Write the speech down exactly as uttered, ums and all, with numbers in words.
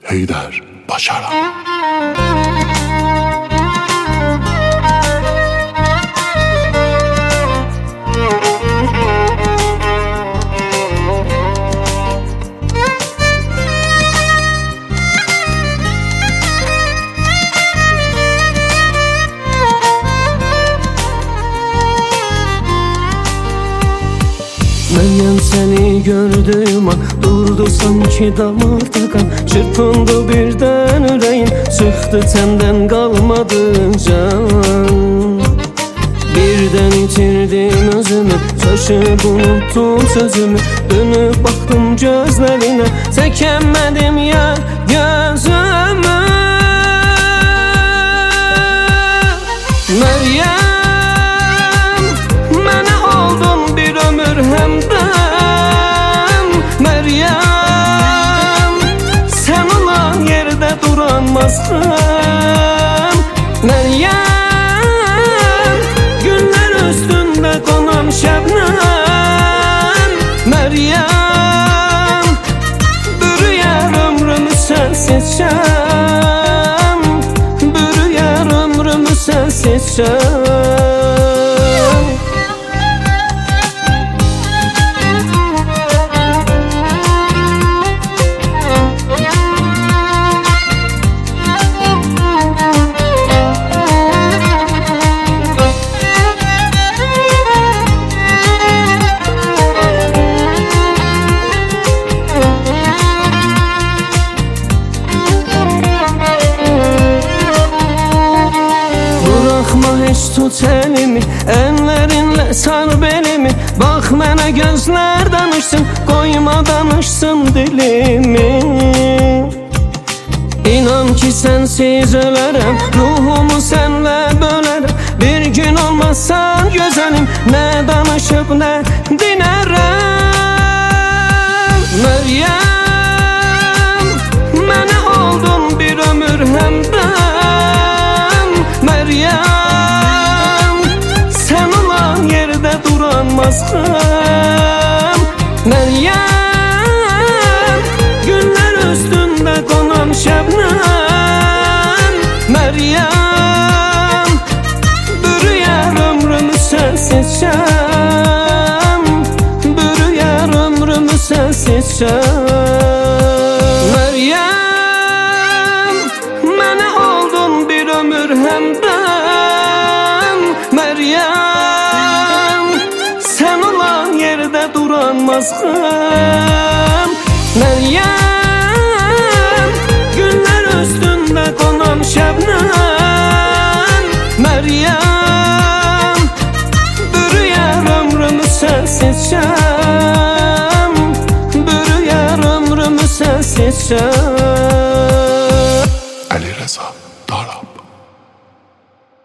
Heydər Başaran. Meryem seni gördüğüm an durdu sanki damarda kan. Çırpındı birden yüreğin, çıktı tenden kalmadı can. Birden itirdim özümü, şaşıp unuttum sözümü. Dönüp baktım gözlerine, çekemedim ya gözümü. Meryem, mənə oldun bir ömür hemdem. Meryem, sen olan yerde duramazsın. Meryem, günler üstünde konan şebnem. Meryem, bürüyer ömrümü sensiz şem. Bürüyer ömrümü sensiz şem. Hiç tut elimi, ellerinle sar belimi. Bak mənə gözler danışsın, koyma danışsın dilimi. İnan ki sensiz ölərəm, ruhumu senle bölərəm. Bir gün olmazsan güzelim, ne danışıp ne dinerəm. Meryem, mənə oldun bir ömür hemdem. Meryem, Meryem, günler üstünde konan şebnem. Meryem, bürüyer ömrümü sensiz şem. Bürüyer ömrümü sensiz şem. Meryem, mənə oldun bir ömür hemdem. Meryem, duramazsın. Meryem, günler üstünde konan şebnem. Meryem, bürüyer ömrümü sensiz şem. Bürüyer ömrümü sensiz şem. Ali Reza.